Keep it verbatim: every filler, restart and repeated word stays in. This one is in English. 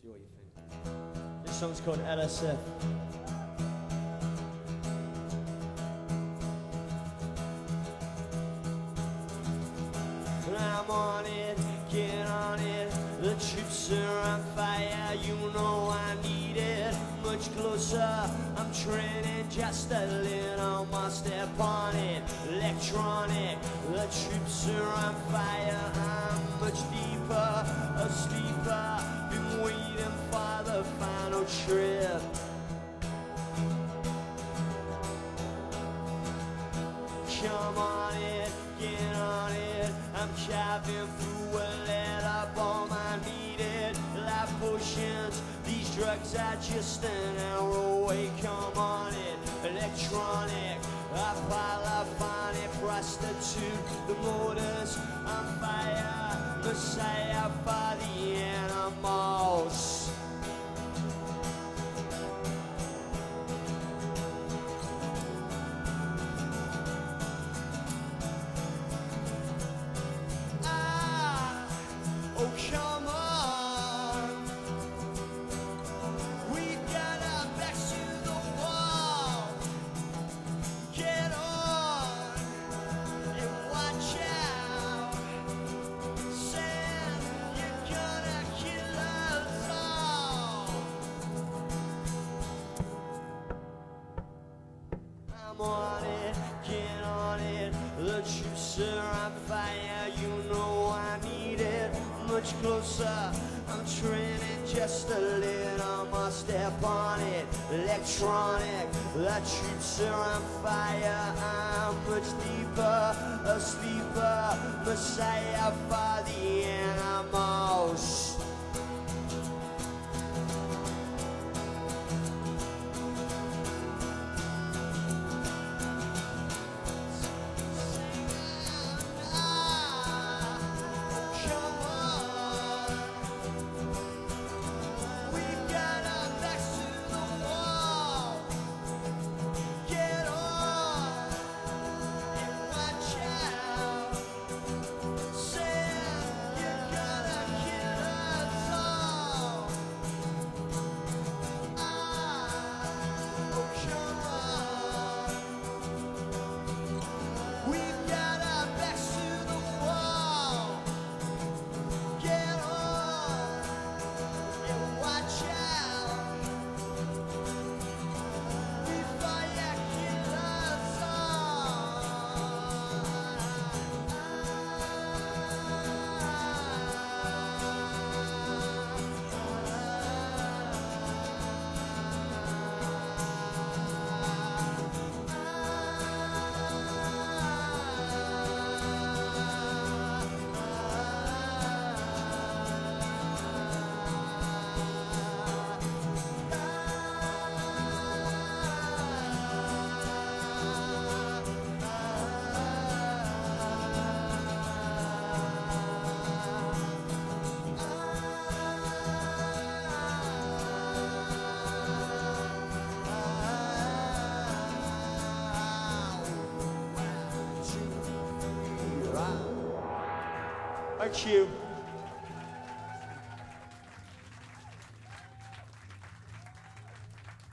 See what you think. This song's called L S F. I'm on it, get on it. The troops are on fire, you know I need it. Much closer, I'm training just a little more. Step on it, electronic. The troops are on fire, I'm much deeper, a sleeper. Been waiting for the final trip. Come on it, get on it. I'm carving through a letter bomb. I need it. Life potions, these drugs are just an hour away. Come on it, electronic. I pile up on it, prostitute. The motors on fire. Messiah for the animals. Oh, come on. We've got our backs to the wall. Get on and watch out. Sam, you're gonna kill us all. I'm on it, get on it. The troops are on fire, you know I need it. Much closer, I'm training just a little more. Step on it, electronic. The troops are on fire, I'm much deeper, a sleeper. Messiah for the animals. Thank you.